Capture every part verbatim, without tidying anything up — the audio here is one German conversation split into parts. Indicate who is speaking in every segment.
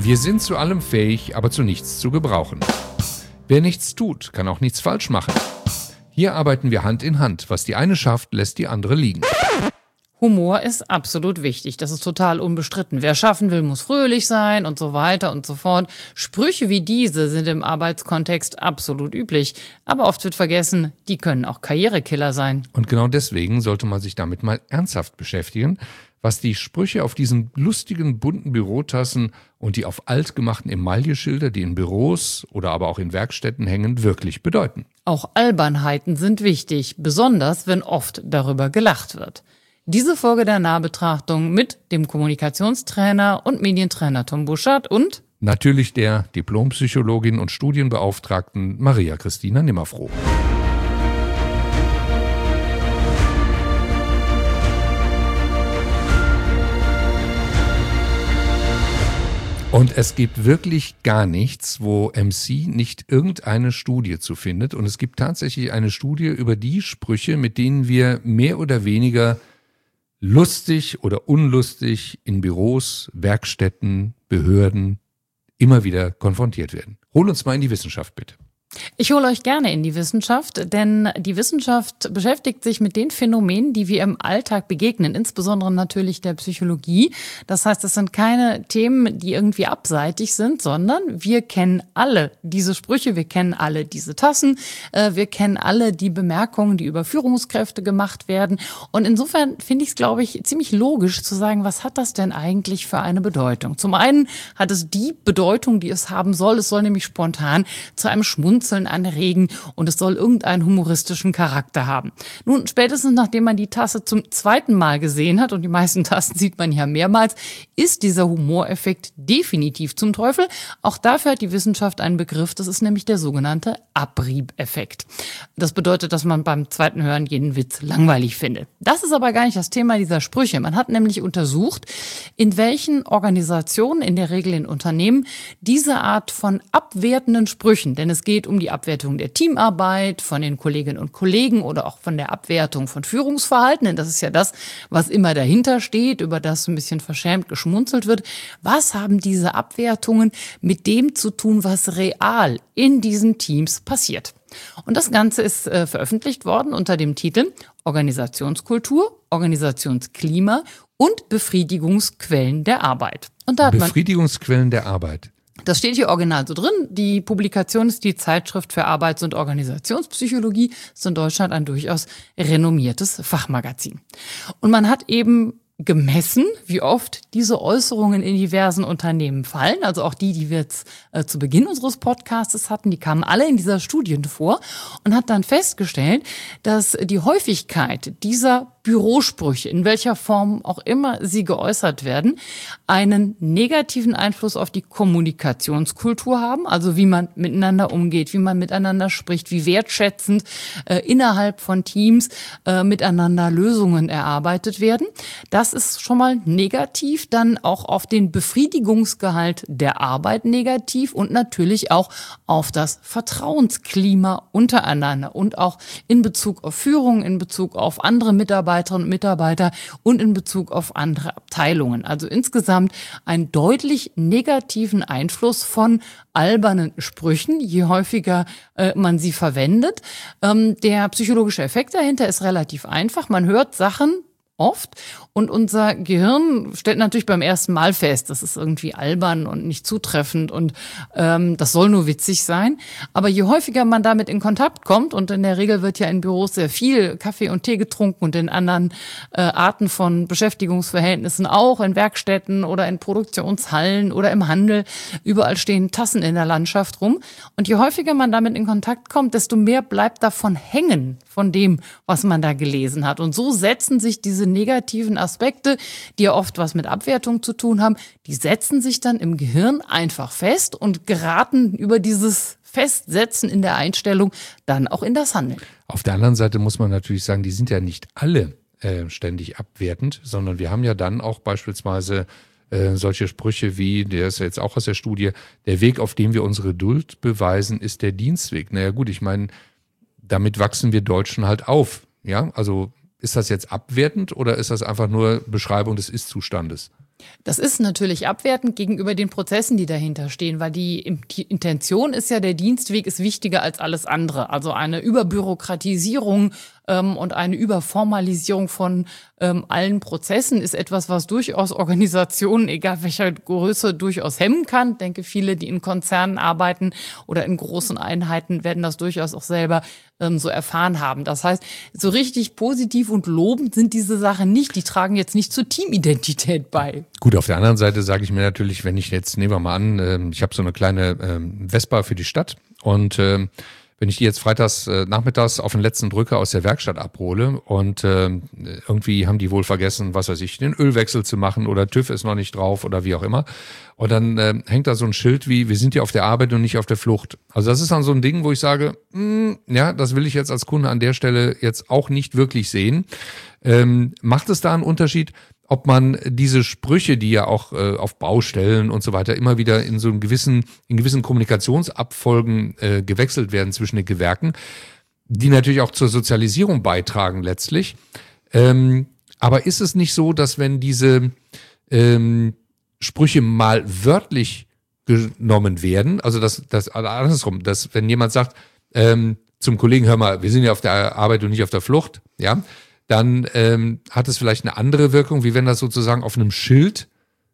Speaker 1: Wir sind zu allem fähig, aber zu nichts zu gebrauchen. Wer nichts tut, kann auch nichts falsch machen. Hier arbeiten wir Hand in Hand. Was die eine schafft, lässt die andere liegen.
Speaker 2: Humor ist absolut wichtig. Das ist total unbestritten. Wer schaffen will, muss fröhlich sein und so weiter und so fort. Sprüche wie diese sind im Arbeitskontext absolut üblich. Aber oft wird vergessen, die können auch Karrierekiller sein.
Speaker 1: Und genau deswegen sollte man sich damit mal ernsthaft beschäftigen, was die Sprüche auf diesen lustigen, bunten Bürotassen und die auf alt gemachten Emailleschilder, die in Büros oder aber auch in Werkstätten hängen, wirklich bedeuten.
Speaker 2: Auch Albernheiten sind wichtig, besonders wenn oft darüber gelacht wird. Diese Folge der Nahbetrachtung mit dem Kommunikationstrainer und Medientrainer Tom Buschert und
Speaker 1: natürlich der Diplompsychologin und Studienbeauftragten Maria Christina Nimmerfroh. Und es gibt wirklich gar nichts, wo M C nicht irgendeine Studie zu findet. Und es gibt tatsächlich eine Studie über die Sprüche, mit denen wir mehr oder weniger lustig oder unlustig in Büros, Werkstätten, Behörden immer wieder konfrontiert werden. Hol uns mal in die Wissenschaft, bitte.
Speaker 2: Ich hole euch gerne in die Wissenschaft, denn die Wissenschaft beschäftigt sich mit den Phänomenen, die wir im Alltag begegnen, insbesondere natürlich der Psychologie. Das heißt, es sind keine Themen, die irgendwie abseitig sind, sondern wir kennen alle diese Sprüche, wir kennen alle diese Tassen, äh, wir kennen alle die Bemerkungen, die über Führungskräfte gemacht werden. Und insofern finde ich es, glaube ich, ziemlich logisch zu sagen, was hat das denn eigentlich für eine Bedeutung? Zum einen hat es die Bedeutung, die es haben soll. Es soll nämlich spontan zu einem Schmunzeln anregen und es soll irgendeinen humoristischen Charakter haben. Nun, spätestens nachdem man die Tasse zum zweiten Mal gesehen hat, und die meisten Tassen sieht man ja mehrmals, ist dieser Humoreffekt definitiv zum Teufel. Auch dafür hat die Wissenschaft einen Begriff, das ist nämlich der sogenannte Abriebeffekt. Das bedeutet, dass man beim zweiten Hören jeden Witz langweilig findet. Das ist aber gar nicht das Thema dieser Sprüche. Man hat nämlich untersucht, in welchen Organisationen, in der Regel in Unternehmen, diese Art von abwertenden Sprüchen, denn es geht um die Abwertung der Teamarbeit, von den Kolleginnen und Kollegen oder auch von der Abwertung von Führungsverhalten, denn das ist ja das, was immer dahinter steht, über das ein bisschen verschämt geschmunzelt wird. Was haben diese Abwertungen mit dem zu tun, was real in diesen Teams passiert? Und das Ganze ist äh, veröffentlicht worden unter dem Titel Organisationskultur, Organisationsklima und Befriedigungsquellen der Arbeit. Und da hat man
Speaker 1: Befriedigungsquellen der Arbeit.
Speaker 2: Das steht hier original so drin. Die Publikation ist die Zeitschrift für Arbeits- und Organisationspsychologie. Das ist in Deutschland ein durchaus renommiertes Fachmagazin. Und man hat eben gemessen, wie oft diese Äußerungen in diversen Unternehmen fallen. Also auch die, die wir jetzt äh, zu Beginn unseres Podcasts hatten, die kamen alle in dieser Studie vor und hat dann festgestellt, dass die Häufigkeit dieser Bürosprüche, in welcher Form auch immer sie geäußert werden, einen negativen Einfluss auf die Kommunikationskultur haben, also wie man miteinander umgeht, wie man miteinander spricht, wie wertschätzend äh, innerhalb von Teams äh, miteinander Lösungen erarbeitet werden. Das ist schon mal negativ, dann auch auf den Befriedigungsgehalt der Arbeit negativ und natürlich auch auf das Vertrauensklima untereinander und auch in Bezug auf Führung, in Bezug auf andere Mitarbeiterinnen und Mitarbeiter und in Bezug auf andere Abteilungen. Also insgesamt einen deutlich negativen Einfluss von albernen Sprüchen, je häufiger äh, man sie verwendet. Ähm, der psychologische Effekt dahinter ist relativ einfach. Man hört Sachen oft und unser Gehirn stellt natürlich beim ersten Mal fest, das ist irgendwie albern und nicht zutreffend und ähm, das soll nur witzig sein. Aber je häufiger man damit in Kontakt kommt, und in der Regel wird ja in Büros sehr viel Kaffee und Tee getrunken und in anderen äh, Arten von Beschäftigungsverhältnissen auch, in Werkstätten oder in Produktionshallen oder im Handel, überall stehen Tassen in der Landschaft rum. Und je häufiger man damit in Kontakt kommt, desto mehr bleibt davon hängen, von dem, was man da gelesen hat. Und so setzen sich diese negativen Aspekte, die ja oft was mit Abwertung zu tun haben, die setzen sich dann im Gehirn einfach fest und geraten über dieses Festsetzen in der Einstellung dann auch in das Handeln.
Speaker 1: Auf der anderen Seite muss man natürlich sagen, die sind ja nicht alle äh, ständig abwertend, sondern wir haben ja dann auch beispielsweise äh, solche Sprüche wie, der ist ja jetzt auch aus der Studie, der Weg, auf dem wir unsere Geduld beweisen, ist der Dienstweg. Naja gut, ich meine, damit wachsen wir Deutschen halt auf. Ja, also ist das jetzt abwertend oder ist das einfach nur Beschreibung des Ist-Zustandes?
Speaker 2: Das ist natürlich abwertend gegenüber den Prozessen, die dahinter stehen, weil die, die Intention ist ja, der Dienstweg ist wichtiger als alles andere. Also eine Überbürokratisierung ähm, und eine Überformalisierung von ähm, allen Prozessen ist etwas, was durchaus Organisationen, egal welcher Größe, durchaus hemmen kann. Ich denke, viele, die in Konzernen arbeiten oder in großen Einheiten, werden das durchaus auch selber ähm, so erfahren haben. Das heißt, so richtig positiv und lobend sind diese Sachen nicht. Die tragen jetzt nicht zur Teamidentität bei.
Speaker 1: Gut, auf der anderen Seite sage ich mir natürlich, wenn ich jetzt, nehmen wir mal an, äh, ich habe so eine kleine äh, Vespa für die Stadt und äh, wenn ich die jetzt freitags äh, nachmittags auf den letzten Drücker aus der Werkstatt abhole und äh, irgendwie haben die wohl vergessen, was weiß ich, den Ölwechsel zu machen oder TÜV ist noch nicht drauf oder wie auch immer. Und dann äh, hängt da so ein Schild wie, wir sind ja auf der Arbeit und nicht auf der Flucht. Also das ist dann so ein Ding, wo ich sage, mh, ja, das will ich jetzt als Kunde an der Stelle jetzt auch nicht wirklich sehen. Ähm, macht es da einen Unterschied, ob man diese Sprüche, die ja auch äh, auf Baustellen und so weiter immer wieder in so einem gewissen, in gewissen Kommunikationsabfolgen äh, gewechselt werden zwischen den Gewerken, die natürlich auch zur Sozialisierung beitragen letztlich. Ähm, aber ist es nicht so, dass wenn diese ähm, Sprüche mal wörtlich genommen werden, also das, das andersrum, dass wenn jemand sagt ähm, zum Kollegen, hör mal, wir sind ja auf der Arbeit und nicht auf der Flucht, ja, dann ähm, hat es vielleicht eine andere Wirkung, wie wenn das sozusagen auf einem Schild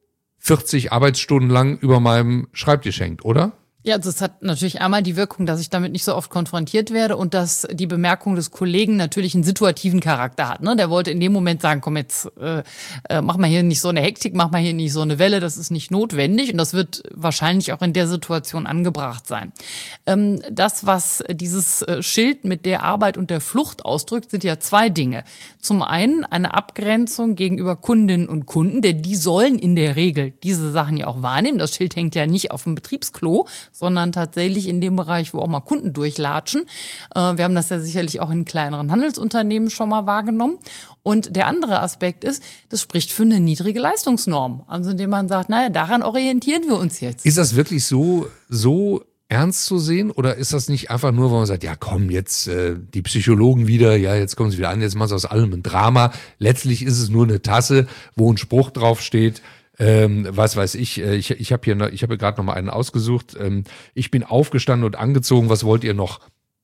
Speaker 1: vierzig Arbeitsstunden lang über meinem Schreibtisch hängt, oder?
Speaker 2: Ja, also es hat natürlich einmal die Wirkung, dass ich damit nicht so oft konfrontiert werde und dass die Bemerkung des Kollegen natürlich einen situativen Charakter hat. Ne? Der wollte in dem Moment sagen, komm jetzt, äh, äh, mach mal hier nicht so eine Hektik, mach mal hier nicht so eine Welle, das ist nicht notwendig und das wird wahrscheinlich auch in der Situation angebracht sein. Ähm, das, was dieses Schild mit der Arbeit und der Flucht ausdrückt, sind ja zwei Dinge. Zum einen eine Abgrenzung gegenüber Kundinnen und Kunden, denn die sollen in der Regel diese Sachen ja auch wahrnehmen. Das Schild hängt ja nicht auf dem Betriebsklo, sondern tatsächlich in dem Bereich, wo auch mal Kunden durchlatschen. Wir haben das ja sicherlich auch in kleineren Handelsunternehmen schon mal wahrgenommen. Und der andere Aspekt ist, das spricht für eine niedrige Leistungsnorm. Also indem man sagt, naja, daran orientieren wir uns jetzt.
Speaker 1: Ist das wirklich so, so ernst zu sehen oder ist das nicht einfach nur, wo man sagt, ja komm, jetzt äh, die Psychologen wieder, ja jetzt kommen sie wieder an, jetzt machen sie aus allem ein Drama. Letztlich ist es nur eine Tasse, wo ein Spruch drauf steht. Ähm, was weiß ich, äh, ich, ich habe hier, ich habe gerade noch mal einen ausgesucht. Ähm, ich bin aufgestanden und angezogen. Was wollt ihr noch?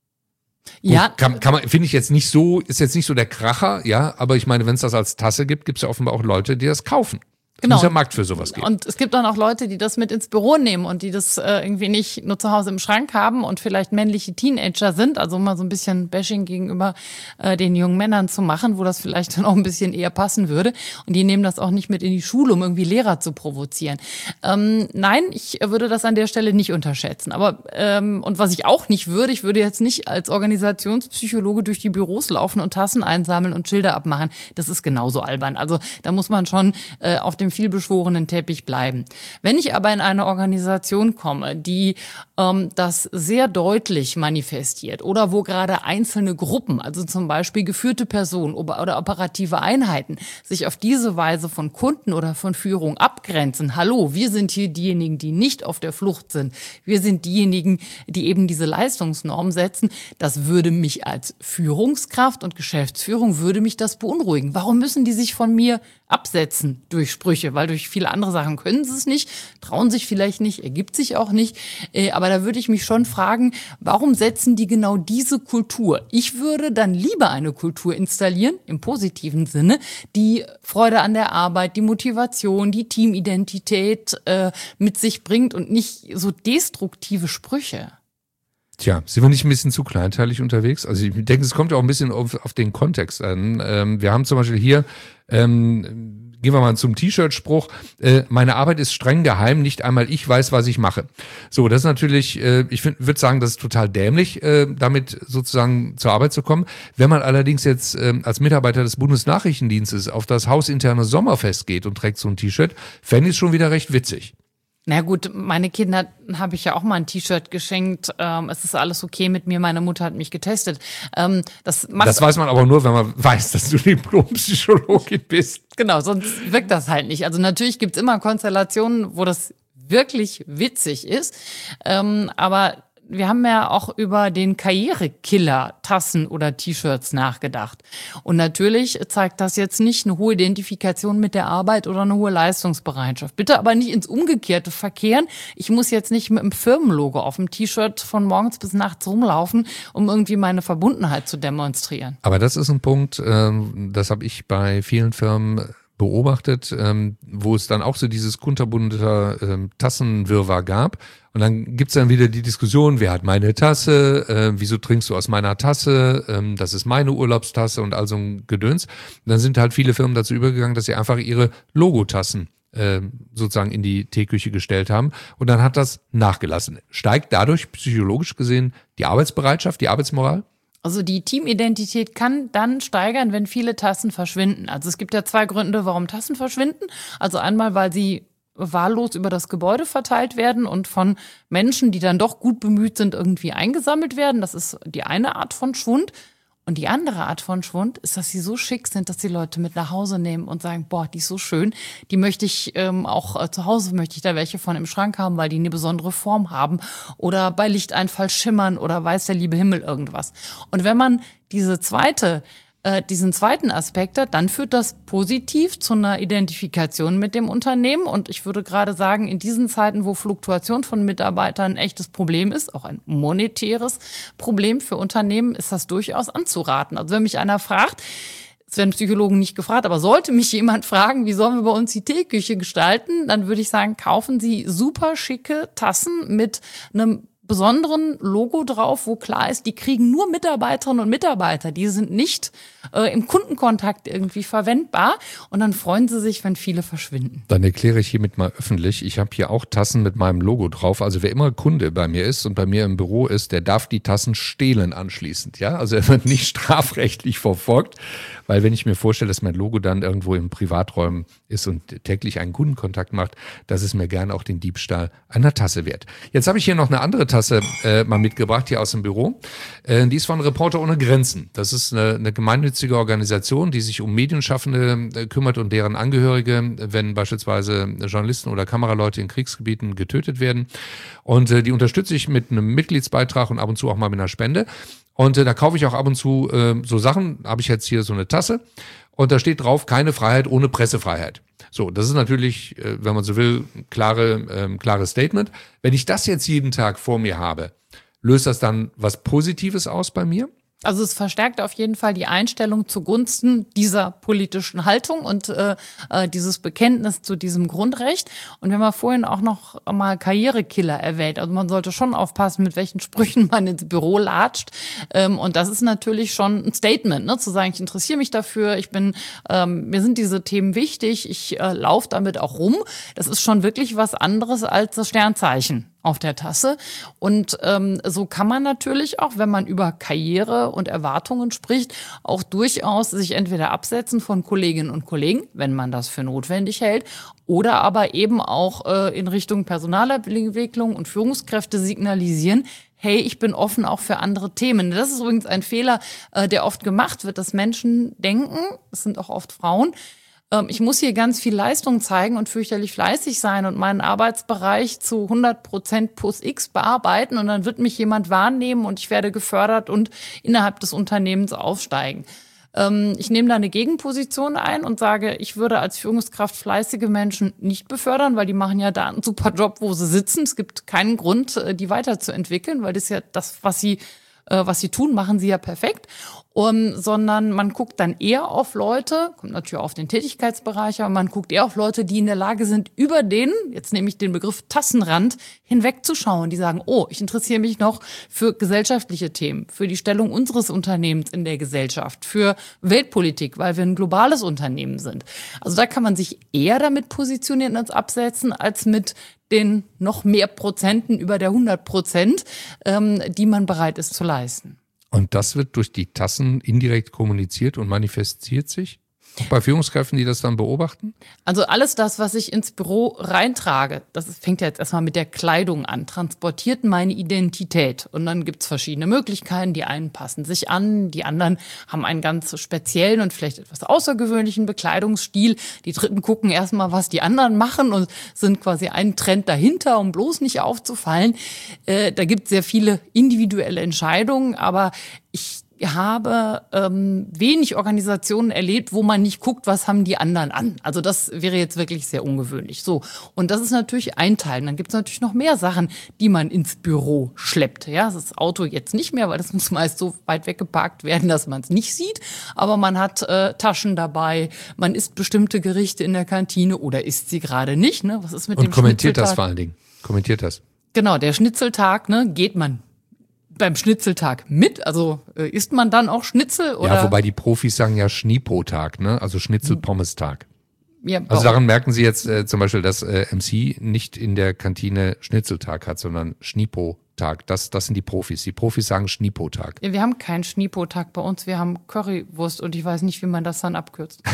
Speaker 2: Ja,
Speaker 1: Gut, kann, kann man, finde ich jetzt nicht so, ist jetzt nicht so der Kracher, ja. Aber ich meine, wenn es das als Tasse gibt, gibt es ja offenbar auch Leute, die das kaufen.
Speaker 2: Genau.
Speaker 1: Es muss ja Markt für sowas geben.
Speaker 2: Und es gibt dann auch Leute, die das mit ins Büro nehmen und die das äh, irgendwie nicht nur zu Hause im Schrank haben und vielleicht männliche Teenager sind, also mal so ein bisschen Bashing gegenüber äh, den jungen Männern zu machen, wo das vielleicht dann auch ein bisschen eher passen würde. Und die nehmen das auch nicht mit in die Schule, um irgendwie Lehrer zu provozieren. Ähm, nein, ich würde das an der Stelle nicht unterschätzen. Aber ähm, und was ich auch nicht würde, ich würde jetzt nicht als Organisationspsychologe durch die Büros laufen und Tassen einsammeln und Schilder abmachen. Das ist genauso albern. Also da muss man schon äh, auf dem vielbeschworenen Teppich bleiben. Wenn ich aber in eine Organisation komme, die ähm, das sehr deutlich manifestiert oder wo gerade einzelne Gruppen, also zum Beispiel geführte Personen oder operative Einheiten, sich auf diese Weise von Kunden oder von Führung abgrenzen, hallo, wir sind hier diejenigen, die nicht auf der Flucht sind, wir sind diejenigen, die eben diese Leistungsnorm setzen, das würde mich als Führungskraft und Geschäftsführung, würde mich das beunruhigen. Warum müssen die sich von mir absetzen durch Sprüche? Weil durch viele andere Sachen können sie es nicht, trauen sich vielleicht nicht, ergibt sich auch nicht. Aber da würde ich mich schon fragen, warum setzen die genau diese Kultur? Ich würde dann lieber eine Kultur installieren, im positiven Sinne, die Freude an der Arbeit, die Motivation, die Teamidentität äh, mit sich bringt und nicht so destruktive Sprüche.
Speaker 1: Tja, sind wir nicht ein bisschen zu kleinteilig unterwegs? Also ich denke, es kommt ja auch ein bisschen auf, auf den Kontext an. Ähm, wir haben zum Beispiel hier, ähm, gehen wir mal zum T-Shirt-Spruch, äh, meine Arbeit ist streng geheim, nicht einmal ich weiß, was ich mache. So, das ist natürlich, äh, ich würde sagen, das ist total dämlich, äh, damit sozusagen zur Arbeit zu kommen. Wenn man allerdings jetzt äh, als Mitarbeiter des Bundesnachrichtendienstes auf das hausinterne Sommerfest geht und trägt so ein T-Shirt, fände ich es schon wieder recht witzig.
Speaker 2: Na gut, meine Kinder habe ich ja auch mal ein T-Shirt geschenkt. Ähm, es ist alles okay mit mir. Meine Mutter hat mich getestet. Ähm, das, macht
Speaker 1: das weiß man aber nur, wenn man weiß, dass du Diplompsychologin bist.
Speaker 2: Genau, sonst wirkt das halt nicht. Also natürlich gibt's immer Konstellationen, wo das wirklich witzig ist. Ähm, aber wir haben ja auch über den Karrierekiller Tassen oder T-Shirts nachgedacht. Und natürlich zeigt das jetzt nicht eine hohe Identifikation mit der Arbeit oder eine hohe Leistungsbereitschaft. Bitte aber nicht ins Umgekehrte verkehren. Ich muss jetzt nicht mit einem Firmenlogo auf dem T-Shirt von morgens bis nachts rumlaufen, um irgendwie meine Verbundenheit zu demonstrieren.
Speaker 1: Aber das ist ein Punkt, das habe ich bei vielen Firmen beobachtet, ähm, wo es dann auch so dieses kunterbunte ähm, Tassenwirrwarr gab. Und dann gibt's dann wieder die Diskussion, wer hat meine Tasse, äh, wieso trinkst du aus meiner Tasse, ähm, das ist meine Urlaubstasse und all so ein Gedöns. Und dann sind halt viele Firmen dazu übergegangen, dass sie einfach ihre Logotassen äh, sozusagen in die Teeküche gestellt haben. Und dann hat das nachgelassen. Steigt dadurch psychologisch gesehen die Arbeitsbereitschaft, die Arbeitsmoral?
Speaker 2: Also die Teamidentität kann dann steigern, wenn viele Tassen verschwinden. Also es gibt ja zwei Gründe, warum Tassen verschwinden. Also einmal, weil sie wahllos über das Gebäude verteilt werden und von Menschen, die dann doch gut bemüht sind, irgendwie eingesammelt werden. Das ist die eine Art von Schwund. Und die andere Art von Schwund ist, dass sie so schick sind, dass die Leute mit nach Hause nehmen und sagen, boah, die ist so schön, die möchte ich ähm, auch äh, zu Hause, möchte ich da welche von im Schrank haben, weil die eine besondere Form haben oder bei Lichteinfall schimmern oder weiß der liebe Himmel irgendwas. Und wenn man diese zweite diesen zweiten Aspekt hat, dann führt das positiv zu einer Identifikation mit dem Unternehmen. Und ich würde gerade sagen, in diesen Zeiten, wo Fluktuation von Mitarbeitern ein echtes Problem ist, auch ein monetäres Problem für Unternehmen, ist das durchaus anzuraten. Also wenn mich einer fragt, es werden Psychologen nicht gefragt, aber sollte mich jemand fragen, wie sollen wir bei uns die Teeküche gestalten, dann würde ich sagen, kaufen Sie super schicke Tassen mit einem besonderen Logo drauf, wo klar ist, die kriegen nur Mitarbeiterinnen und Mitarbeiter. Die sind nicht äh, im Kundenkontakt irgendwie verwendbar. Und dann freuen sie sich, wenn viele verschwinden.
Speaker 1: Dann erkläre ich hiermit mal öffentlich, ich habe hier auch Tassen mit meinem Logo drauf. Also wer immer Kunde bei mir ist und bei mir im Büro ist, der darf die Tassen stehlen anschließend. Ja, also er wird nicht strafrechtlich verfolgt, weil wenn ich mir vorstelle, dass mein Logo dann irgendwo im Privaträumen ist und täglich einen Kundenkontakt macht, das ist mir gern auch den Diebstahl einer Tasse wert. Jetzt habe ich hier noch eine andere Tasse äh, mal mitgebracht, hier aus dem Büro. Äh, die ist von Reporter ohne Grenzen. Das ist eine, eine gemeinnützige Organisation, die sich um Medienschaffende äh, kümmert und deren Angehörige, wenn beispielsweise Journalisten oder Kameraleute in Kriegsgebieten getötet werden. Und äh, die unterstütze ich mit einem Mitgliedsbeitrag und ab und zu auch mal mit einer Spende. Und äh, da kaufe ich auch ab und zu äh, so Sachen. Habe ich jetzt hier so eine Tasse und da steht drauf, keine Freiheit ohne Pressefreiheit. So, das ist natürlich, äh, wenn man so will, ein klare, äh, klares Statement. Wenn ich das jetzt jeden Tag vor mir habe, löst das dann was Positives aus bei mir?
Speaker 2: Also es verstärkt auf jeden Fall die Einstellung zugunsten dieser politischen Haltung und äh, äh, dieses Bekenntnis zu diesem Grundrecht. Und wir haben ja vorhin auch noch mal Karrierekiller erwähnt. Also man sollte schon aufpassen, mit welchen Sprüchen man ins Büro latscht. Ähm, und das ist natürlich schon ein Statement, ne? Zu sagen, ich interessiere mich dafür, ich bin, ähm, mir sind diese Themen wichtig, ich äh, laufe damit auch rum. Das ist schon wirklich was anderes als das Sternzeichen auf der Tasse. Und ähm, so kann man natürlich auch, wenn man über Karriere und Erwartungen spricht, auch durchaus sich entweder absetzen von Kolleginnen und Kollegen, wenn man das für notwendig hält, oder aber eben auch äh, in Richtung Personalentwicklung und Führungskräfte signalisieren, hey, ich bin offen auch für andere Themen. Das ist übrigens ein Fehler, äh, der oft gemacht wird, dass Menschen denken, es sind auch oft Frauen, ich muss hier ganz viel Leistung zeigen und fürchterlich fleißig sein und meinen Arbeitsbereich zu hundert Prozent plus X bearbeiten und dann wird mich jemand wahrnehmen und ich werde gefördert und innerhalb des Unternehmens aufsteigen. Ich nehme da eine Gegenposition ein und sage, ich würde als Führungskraft fleißige Menschen nicht befördern, weil die machen ja da einen super Job, wo sie sitzen. Es gibt keinen Grund, die weiterzuentwickeln, weil das ist ja das, was sie was sie tun, machen sie ja perfekt, um, sondern man guckt dann eher auf Leute, kommt natürlich auf den Tätigkeitsbereich, aber man guckt eher auf Leute, die in der Lage sind, über den, jetzt nehme ich den Begriff Tassenrand, hinwegzuschauen. Die sagen, oh, ich interessiere mich noch für gesellschaftliche Themen, für die Stellung unseres Unternehmens in der Gesellschaft, für Weltpolitik, weil wir ein globales Unternehmen sind. Also da kann man sich eher damit positionieren und absetzen, als mit den noch mehr Prozenten über der hundert Prozent, ähm, die man bereit ist zu leisten.
Speaker 1: Und das wird durch die Tassen indirekt kommuniziert und manifestiert sich? Bei Führungskräften, die das dann beobachten?
Speaker 2: Also alles das, was ich ins Büro reintrage, das fängt ja jetzt erstmal mit der Kleidung an, transportiert meine Identität. Und dann gibt's verschiedene Möglichkeiten. Die einen passen sich an, die anderen haben einen ganz speziellen und vielleicht etwas außergewöhnlichen Bekleidungsstil. Die Dritten gucken erstmal, was die anderen machen und sind quasi einen Trend dahinter, um bloß nicht aufzufallen. Äh, da gibt's sehr viele individuelle Entscheidungen, aber ich habe ähm, wenig Organisationen erlebt, wo man nicht guckt, was haben die anderen an. Also das wäre jetzt wirklich sehr ungewöhnlich. So, und das ist natürlich ein Teil. Und dann gibt es natürlich noch mehr Sachen, die man ins Büro schleppt. Ja, das Auto jetzt nicht mehr, weil das muss meist so weit weggeparkt werden, dass man es nicht sieht. Aber man hat äh, Taschen dabei, man isst bestimmte Gerichte in der Kantine oder isst sie gerade nicht. Ne? Was ist mit
Speaker 1: und
Speaker 2: dem
Speaker 1: kommentiert das vor allen Dingen. Kommentiert das.
Speaker 2: Genau, der Schnitzeltag, ne, geht man beim Schnitzeltag mit? Also äh, isst man dann auch Schnitzel? Oder?
Speaker 1: Ja, wobei die Profis sagen ja Schnipo-Tag, ne? Also Schnitzel-Pommes-Tag.
Speaker 2: Ja,
Speaker 1: also daran merken Sie jetzt äh, zum Beispiel, dass äh, M C nicht in der Kantine Schnitzeltag hat, sondern Schnipo-Tag. Das, das sind die Profis. Die Profis sagen Schnipo-Tag.
Speaker 2: Ja, wir haben keinen Schnipo-Tag bei uns. Wir haben Currywurst und ich weiß nicht, wie man das dann abkürzt.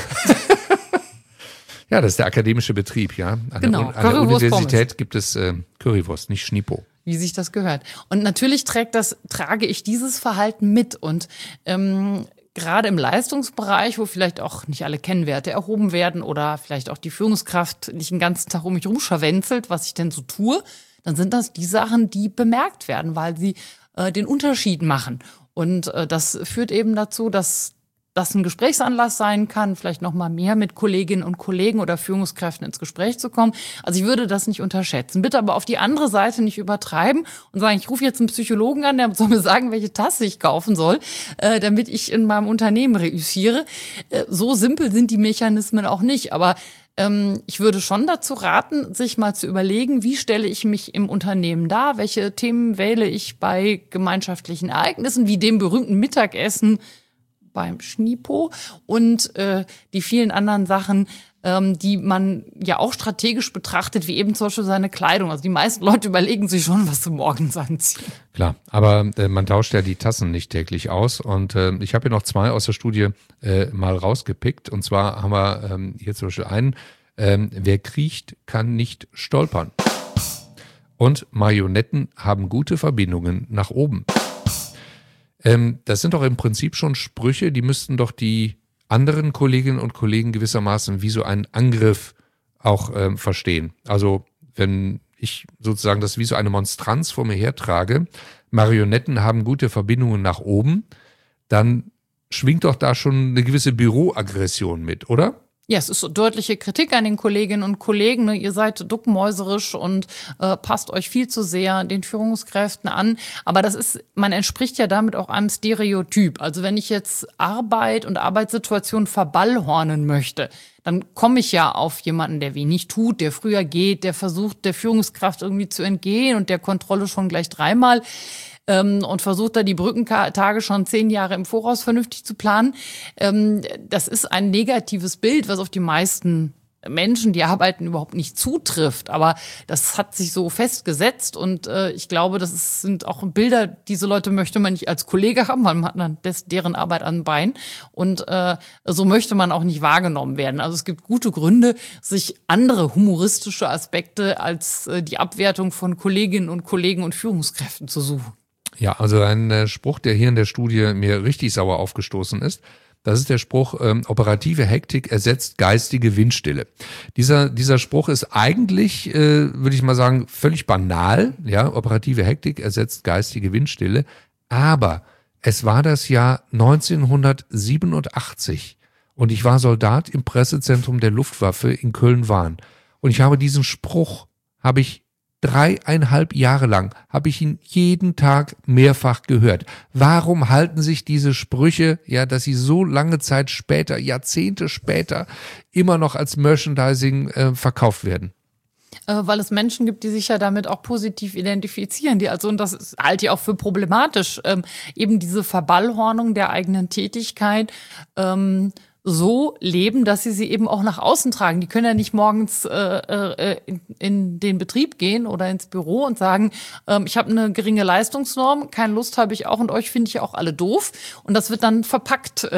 Speaker 1: Ja, das ist der akademische Betrieb, ja. An,
Speaker 2: genau.
Speaker 1: der, an der Universität gibt es äh, Currywurst, nicht Schnipo.
Speaker 2: Wie sich das gehört. Und natürlich trägt das, trage ich dieses Verhalten mit. Und ähm, gerade im Leistungsbereich, wo vielleicht auch nicht alle Kennwerte erhoben werden oder vielleicht auch die Führungskraft nicht den ganzen Tag um mich rumscharwenzelt, was ich denn so tue, dann sind das die Sachen, die bemerkt werden, weil sie äh, den Unterschied machen. Und äh, das führt eben dazu, dass das ein Gesprächsanlass sein kann, vielleicht noch mal mehr mit Kolleginnen und Kollegen oder Führungskräften ins Gespräch zu kommen. Also ich würde das nicht unterschätzen. Bitte aber auf die andere Seite nicht übertreiben und sagen, ich rufe jetzt einen Psychologen an, der soll mir sagen, welche Tasse ich kaufen soll, äh, damit ich in meinem Unternehmen reüssiere. Äh, so simpel sind die Mechanismen auch nicht. Aber ähm, ich würde schon dazu raten, sich mal zu überlegen, wie stelle ich mich im Unternehmen dar? Welche Themen wähle ich bei gemeinschaftlichen Ereignissen, wie dem berühmten Mittagessen beim Schnipo und äh, die vielen anderen Sachen, ähm, die man ja auch strategisch betrachtet, wie eben zum Beispiel seine Kleidung. Also die meisten Leute überlegen sich schon, was sie morgens anziehen.
Speaker 1: Klar, aber äh, man tauscht ja die Tassen nicht täglich aus. Und äh, ich habe hier noch zwei aus der Studie äh, mal rausgepickt. Und zwar haben wir ähm, hier zum Beispiel einen, ähm, wer kriecht, kann nicht stolpern. Und Marionetten haben gute Verbindungen nach oben. Ähm, das sind doch im Prinzip schon Sprüche, die müssten doch die anderen Kolleginnen und Kollegen gewissermaßen wie so einen Angriff auch ähm, verstehen. Also wenn ich sozusagen das wie so eine Monstranz vor mir hertrage, Marionetten haben gute Verbindungen nach oben, dann schwingt doch da schon eine gewisse Büroaggression mit, oder?
Speaker 2: Ja, es ist so deutliche Kritik an den Kolleginnen und Kollegen. Ne? Ihr seid duckmäuserisch und äh, passt euch viel zu sehr den Führungskräften an. Aber das ist, man entspricht ja damit auch einem Stereotyp. Also wenn ich jetzt Arbeit und Arbeitssituation verballhornen möchte, dann komme ich ja auf jemanden, der wenig tut, der früher geht, der versucht, der Führungskraft irgendwie zu entgehen und der Kontrolle schon gleich dreimal. Und versucht da die Brückentage schon zehn Jahre im Voraus vernünftig zu planen. Das ist ein negatives Bild, was auf die meisten Menschen, die arbeiten, überhaupt nicht zutrifft. Aber das hat sich so festgesetzt und ich glaube, das ist, sind auch Bilder, diese Leute möchte man nicht als Kollege haben, weil man hat dann des, deren Arbeit an Bein und so möchte man auch nicht wahrgenommen werden. Also es gibt gute Gründe, sich andere humoristische Aspekte als die Abwertung von Kolleginnen und Kollegen und Führungskräften zu suchen.
Speaker 1: Ja, also ein äh, Spruch, der hier in der Studie mir richtig sauer aufgestoßen ist, das ist der Spruch, ähm, operative Hektik ersetzt geistige Windstille. Dieser dieser Spruch ist eigentlich, äh, würde ich mal sagen, völlig banal. Ja, operative Hektik ersetzt geistige Windstille. Aber es war das Jahr neunzehnhundertsiebenundachtzig und ich war Soldat im Pressezentrum der Luftwaffe in Köln-Wahn. Und ich habe diesen Spruch, habe ich Dreieinhalb Jahre lang habe ich ihn jeden Tag mehrfach gehört. Warum halten sich diese Sprüche, ja, dass sie so lange Zeit später, Jahrzehnte später, immer noch als Merchandising äh, verkauft werden?
Speaker 2: Äh, weil es Menschen gibt, die sich ja damit auch positiv identifizieren. Die also, und das halte ich auch für problematisch, ähm, eben diese Verballhornung der eigenen Tätigkeit, ähm, so leben, dass sie sie eben auch nach außen tragen. Die können ja nicht morgens äh, äh, in, in den Betrieb gehen oder ins Büro und sagen, ähm, ich habe eine geringe Leistungsnorm, keine Lust habe ich auch und euch finde ich auch alle doof. Und das wird dann verpackt äh,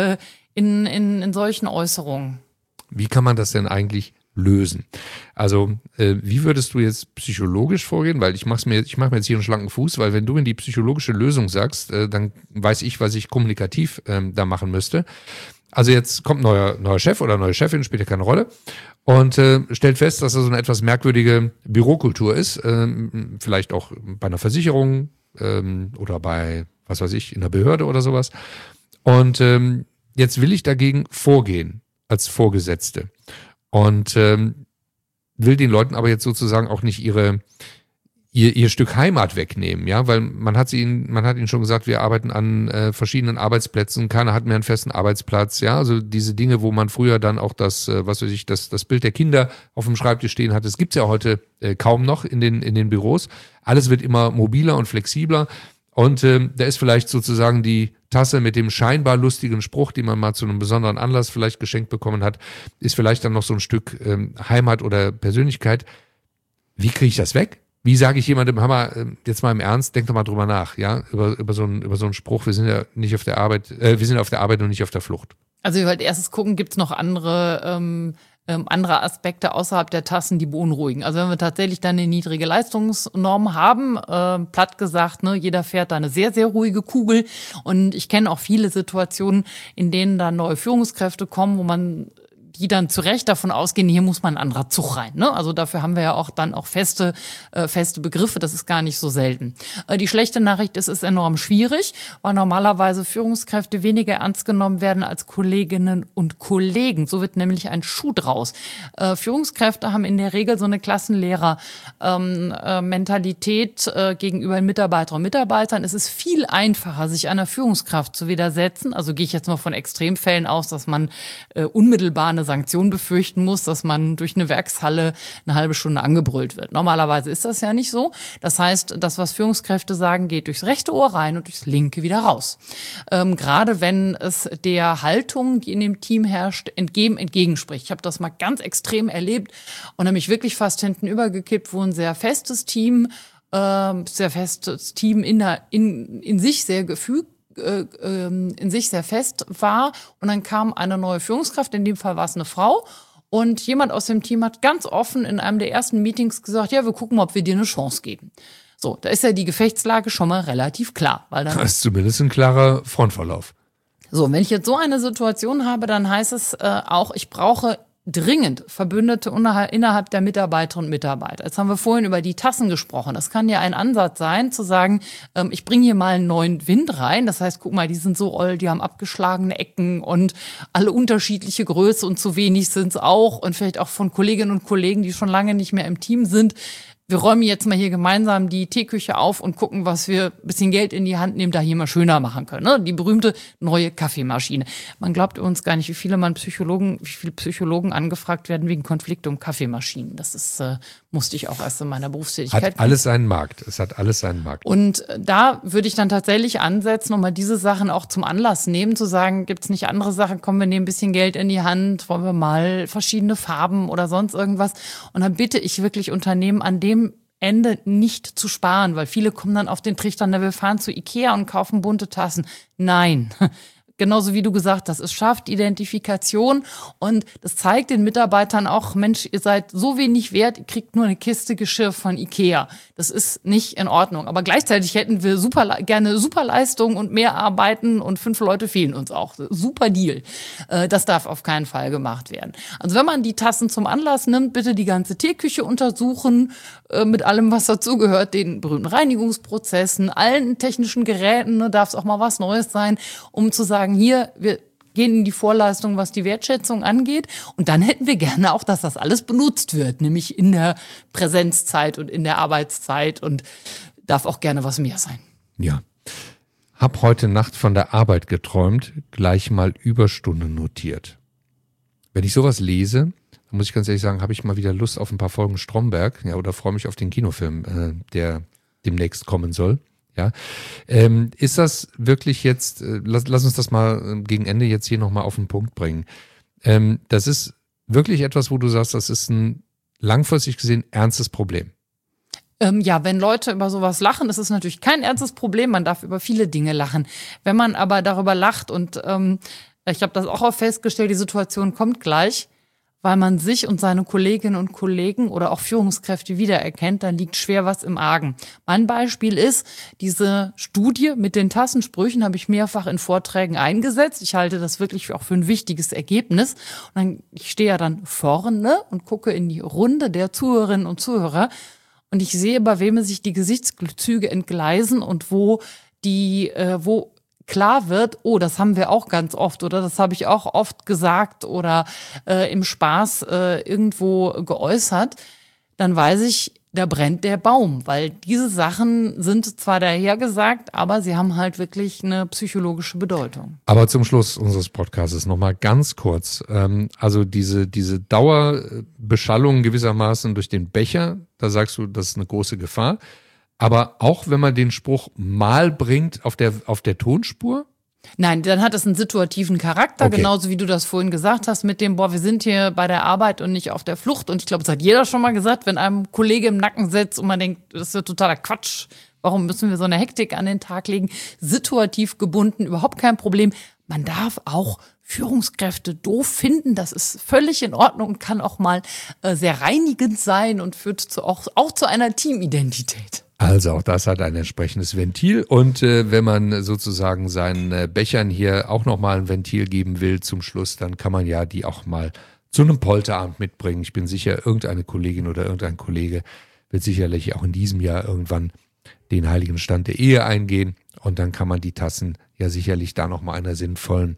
Speaker 2: in, in, in solchen Äußerungen.
Speaker 1: Wie kann man das denn eigentlich lösen? Also äh, wie würdest du jetzt psychologisch vorgehen? Weil ich mache mir, ich mache mir jetzt hier einen schlanken Fuß, weil wenn du in die psychologische Lösung sagst, äh, dann weiß ich, was ich kommunikativ ähm, da machen müsste. Also jetzt kommt ein neuer, neuer Chef oder neue Chefin, spielt ja keine Rolle, und äh, stellt fest, dass das so eine etwas merkwürdige Bürokultur ist, ähm, vielleicht auch bei einer Versicherung ähm, oder bei, was weiß ich, in einer Behörde oder sowas. Und ähm, jetzt will ich dagegen vorgehen als Vorgesetzte und ähm, will den Leuten aber jetzt sozusagen auch nicht ihre ihr, ihr Stück Heimat wegnehmen, ja, weil man hat ihnen, man hat ihnen schon gesagt, wir arbeiten an äh, verschiedenen Arbeitsplätzen, keiner hat mehr einen festen Arbeitsplatz, ja, also diese Dinge, wo man früher dann auch das, äh, was weiß ich, das, das Bild der Kinder auf dem Schreibtisch stehen hat, das gibt's ja heute äh, kaum noch in den, in den Büros. Alles wird immer mobiler und flexibler und äh, da ist vielleicht sozusagen die Tasse mit dem scheinbar lustigen Spruch, den man mal zu einem besonderen Anlass vielleicht geschenkt bekommen hat, ist vielleicht dann noch so ein Stück ähm, Heimat oder Persönlichkeit. Wie kriege ich das weg? Wie sage ich jemandem, Hammer, jetzt mal im Ernst, denk doch mal drüber nach, ja, über, über so einen, über so einen Spruch, wir sind ja nicht auf der Arbeit, äh, wir sind auf der Arbeit und nicht auf der Flucht.
Speaker 2: Also ich wollte erstes gucken, gibt's noch andere, ähm, ähm, andere Aspekte außerhalb der Tassen, die beunruhigen. Also wenn wir tatsächlich dann eine niedrige Leistungsnorm haben, äh, platt gesagt, ne, jeder fährt da eine sehr, sehr ruhige Kugel. Und ich kenne auch viele Situationen, in denen dann neue Führungskräfte kommen, wo man die dann zu Recht davon ausgehen, hier muss man ein anderer Zug rein. Ne? Also dafür haben wir ja auch dann auch feste, äh, feste Begriffe, das ist gar nicht so selten. Äh, die schlechte Nachricht ist, es ist enorm schwierig, weil normalerweise Führungskräfte weniger ernst genommen werden als Kolleginnen und Kollegen. So wird nämlich ein Schuh draus. Äh, Führungskräfte haben in der Regel so eine Klassenlehrer-Mentalität ähm, äh, gegenüber Mitarbeiterinnen und Mitarbeitern. Es ist viel einfacher, sich einer Führungskraft zu widersetzen. Also gehe ich jetzt mal von Extremfällen aus, dass man äh, unmittelbar eine Sanktion befürchten muss, dass man durch eine Werkshalle eine halbe Stunde angebrüllt wird. Normalerweise ist das ja nicht so. Das heißt, das, was Führungskräfte sagen, geht durchs rechte Ohr rein und durchs linke wieder raus. Ähm, gerade wenn es der Haltung, die in dem Team herrscht, entgegen, entgegenspricht. Ich habe das mal ganz extrem erlebt und habe mich wirklich fast hinten übergekippt, wo ein sehr festes Team, äh, sehr festes Team in, der, in, in sich sehr gefügt, in sich sehr fest war und dann kam eine neue Führungskraft, in dem Fall war es eine Frau und jemand aus dem Team hat ganz offen in einem der ersten Meetings gesagt, ja, wir gucken mal, ob wir dir eine Chance geben. So, da ist ja die Gefechtslage schon mal relativ klar. Weil dann
Speaker 1: das ist zumindest ein klarer Frontverlauf.
Speaker 2: So, wenn ich jetzt so eine Situation habe, dann heißt es äh, auch, ich brauche dringend Verbündete innerhalb der Mitarbeiterinnen und Mitarbeiter. Jetzt haben wir vorhin über die Tassen gesprochen. Das kann ja ein Ansatz sein, zu sagen, ähm, ich bringe hier mal einen neuen Wind rein. Das heißt, guck mal, die sind so oll, die haben abgeschlagene Ecken und alle unterschiedliche Größe und zu wenig sind es auch. Und vielleicht auch von Kolleginnen und Kollegen, die schon lange nicht mehr im Team sind. Wir räumen jetzt mal hier gemeinsam die Teeküche auf und gucken, was wir ein bisschen Geld in die Hand nehmen, da hier mal schöner machen können. Ne? Die berühmte neue Kaffeemaschine. Man glaubt uns gar nicht, wie viele man Psychologen, wie viele Psychologen angefragt werden wegen Konflikte um Kaffeemaschinen. Das ist, äh, musste ich auch erst in meiner Berufstätigkeit.
Speaker 1: Hat alles seinen Markt. Es hat alles seinen Markt.
Speaker 2: Und da würde ich dann tatsächlich ansetzen und mal diese Sachen auch zum Anlass nehmen, zu sagen, gibt's nicht andere Sachen, kommen wir nehmen ein bisschen Geld in die Hand, wollen wir mal verschiedene Farben oder sonst irgendwas. Und dann bitte ich wirklich Unternehmen an dem Ende nicht zu sparen, weil viele kommen dann auf den Trichter, na, wir fahren zu Ikea und kaufen bunte Tassen. Nein. Genauso wie du gesagt hast, es schafft Identifikation und das zeigt den Mitarbeitern auch, Mensch, ihr seid so wenig wert, ihr kriegt nur eine Kiste Geschirr von Ikea. Das ist nicht in Ordnung. Aber gleichzeitig hätten wir super, gerne Superleistung und mehr arbeiten und fünf Leute fehlen uns auch. Super Deal. Das darf auf keinen Fall gemacht werden. Also wenn man die Tassen zum Anlass nimmt, bitte die ganze Teeküche untersuchen, mit allem, was dazugehört, den berühmten Reinigungsprozessen, allen technischen Geräten, ne, darf es auch mal was Neues sein, um zu sagen, hier, wir gehen in die Vorleistung, was die Wertschätzung angeht. Und dann hätten wir gerne auch, dass das alles benutzt wird, nämlich in der Präsenzzeit und in der Arbeitszeit und darf auch gerne was mehr sein.
Speaker 1: Ja. Hab heute Nacht von der Arbeit geträumt, gleich mal Überstunden notiert. Wenn ich sowas lese, dann muss ich ganz ehrlich sagen, habe ich mal wieder Lust auf ein paar Folgen Stromberg, ja, oder freue mich auf den Kinofilm, äh, der demnächst kommen soll. Ja, ähm, ist das wirklich jetzt, äh, lass, lass uns das mal äh, gegen Ende jetzt hier nochmal auf den Punkt bringen. Ähm, das ist wirklich etwas, wo du sagst, das ist ein langfristig gesehen ernstes Problem.
Speaker 2: Ähm, ja, wenn Leute über sowas lachen, ist es natürlich kein ernstes Problem. Man darf über viele Dinge lachen. Wenn man aber darüber lacht und ähm, Ich habe das auch oft festgestellt, die Situation kommt gleich, weil man sich und seine Kolleginnen und Kollegen oder auch Führungskräfte wiedererkennt, dann liegt schwer was im Argen. Mein Beispiel ist, diese Studie mit den Tassensprüchen habe ich mehrfach in Vorträgen eingesetzt. Ich halte das wirklich auch für ein wichtiges Ergebnis. Und dann, ich stehe ja dann vorne und gucke in die Runde der Zuhörerinnen und Zuhörer und ich sehe, bei wem sich die Gesichtszüge entgleisen und wo die, äh, wo klar wird, oh, das haben wir auch ganz oft oder das habe ich auch oft gesagt oder äh, im Spaß äh, irgendwo geäußert, dann weiß ich, da brennt der Baum, weil diese Sachen sind zwar dahergesagt, aber sie haben halt wirklich eine psychologische Bedeutung.
Speaker 1: Aber zum Schluss unseres Podcasts nochmal ganz kurz, ähm, also diese, diese Dauerbeschallung gewissermaßen durch den Becher, da sagst du, das ist eine große Gefahr. Aber auch wenn man den Spruch mal bringt auf der, auf der Tonspur?
Speaker 2: Nein, dann hat es einen situativen Charakter,
Speaker 1: Okay.
Speaker 2: Genauso wie du das vorhin gesagt hast mit dem, boah, wir sind hier bei der Arbeit und nicht auf der Flucht. Und ich glaube, das hat jeder schon mal gesagt, wenn einem Kollege im Nacken sitzt und man denkt, das ist ja totaler Quatsch. Warum müssen wir so eine Hektik an den Tag legen? Situativ gebunden, überhaupt kein Problem. Man darf auch Führungskräfte doof finden, das ist völlig in Ordnung und kann auch mal äh, sehr reinigend sein und führt zu, auch, auch zu einer Teamidentität.
Speaker 1: Also auch das hat ein entsprechendes Ventil und äh, wenn man sozusagen seinen äh, Bechern hier auch nochmal ein Ventil geben will zum Schluss, dann kann man ja die auch mal zu einem Polterabend mitbringen. Ich bin sicher, irgendeine Kollegin oder irgendein Kollege wird sicherlich auch in diesem Jahr irgendwann den heiligen Stand der Ehe eingehen und dann kann man die Tassen ja sicherlich da nochmal einer sinnvollen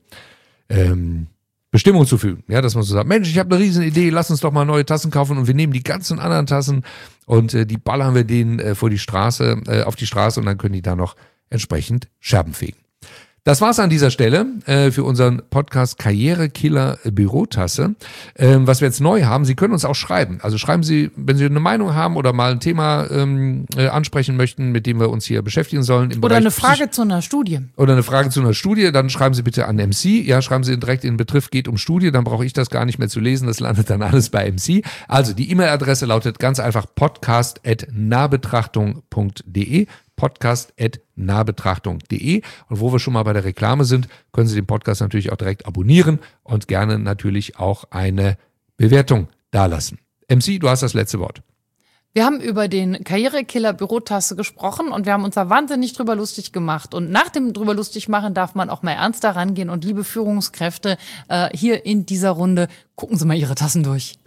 Speaker 1: ähm, Bestimmung zufügen. Ja, dass man so sagt, Mensch, ich habe eine riesen Idee, lass uns doch mal neue Tassen kaufen und wir nehmen die ganzen anderen Tassen und äh, die ballern wir denen äh, vor die Straße, äh, auf die Straße und dann können die da noch entsprechend Scherben fegen. Das war's an dieser Stelle äh, für unseren Podcast Karrierekiller Bürotasse. Ähm, was wir jetzt neu haben, Sie können uns auch schreiben. Also schreiben Sie, wenn Sie eine Meinung haben oder mal ein Thema ähm, äh, ansprechen möchten, mit dem wir uns hier beschäftigen sollen. Im
Speaker 2: Oder
Speaker 1: Bereich
Speaker 2: eine Frage
Speaker 1: Psych-
Speaker 2: zu einer Studie.
Speaker 1: Oder eine Frage zu einer Studie, dann schreiben Sie bitte an M C. Ja, schreiben Sie direkt in den Betreff, geht um Studie, dann brauche ich das gar nicht mehr zu lesen, das landet dann alles bei M C. Also die E-Mail-Adresse lautet ganz einfach podcast at nahbetrachtung punkt de. podcast at nahbetrachtung punkt de. Und wo wir schon mal bei der Reklame sind, können Sie den Podcast natürlich auch direkt abonnieren und gerne natürlich auch eine Bewertung dalassen. M C, du hast das letzte Wort.
Speaker 2: Wir haben über den Karrierekiller Bürotasse gesprochen und wir haben uns da wahnsinnig drüber lustig gemacht. Und nach dem drüber lustig machen darf man auch mal ernster rangehen. Und liebe Führungskräfte, äh, hier in dieser Runde, gucken Sie mal Ihre Tassen durch.